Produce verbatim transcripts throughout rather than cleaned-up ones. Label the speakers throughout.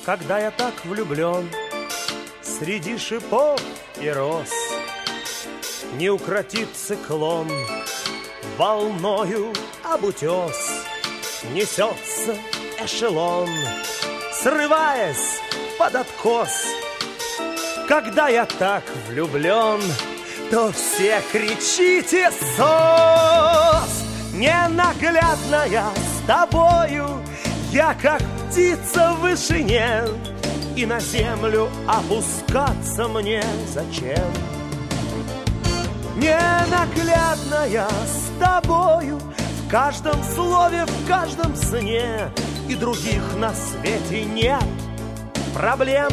Speaker 1: когда я так влюблен среди шипов и роз. Не укротит циклон, волною об утес несется эшелон, срываясь под откос. Когда я так влюблен, то все кричите «Сос!» Ненаглядная с тобою я, как птица в вышине, и на землю опускаться мне зачем? Ненаглядная с тобою в каждом слове, в каждом сне, и других на свете нет проблем.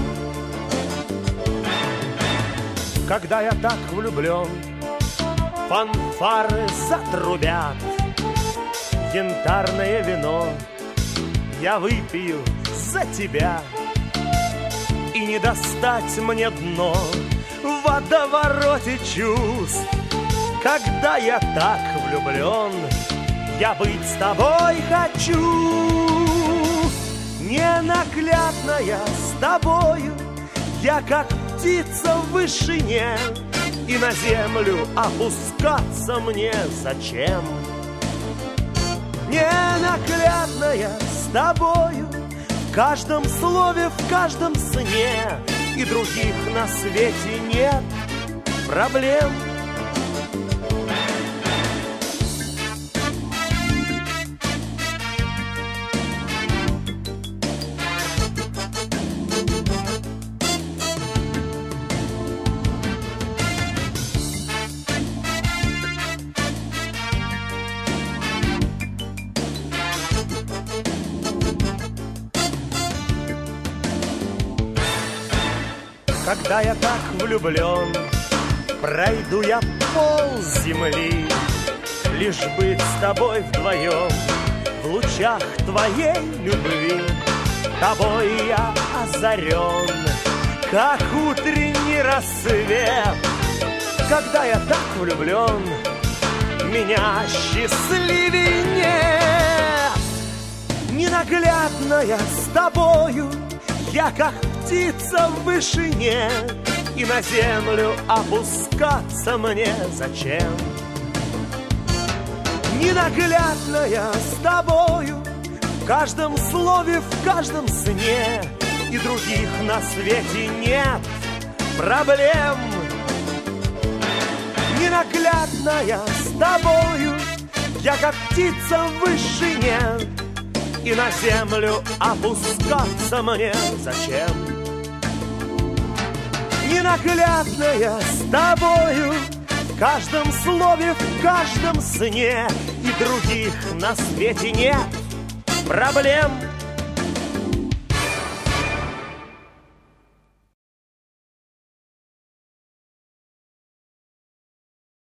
Speaker 1: Когда я так влюблен, фанфары затрубят, янтарное вино я выпью за тебя, и не достать мне дно в водовороте чувств. Когда я так влюблен, я быть с тобой хочу. Ненаглядная с тобою я, как птица в вышине, и на землю опускаться мне зачем? Ненаглядная с тобою в каждом слове, в каждом сне, и других на свете нет проблем. Когда я так влюблен, пройду я пол земли, лишь быть с тобой вдвоем в лучах твоей любви. Тобой я озарен, как утренний рассвет. Когда я так влюблен, меня счастливей нет. Ненаглядная с тобою я, как птица в вышине, и на землю опускаться мне зачем? Ненаглядная с тобою в каждом слове, в каждом сне, и других на свете нет проблем. Ненаглядная с тобою я, как птица в вышине, и на землю опускаться мне зачем? Ненаглядная с тобою в каждом слове, в каждом сне, и других на свете нет проблем.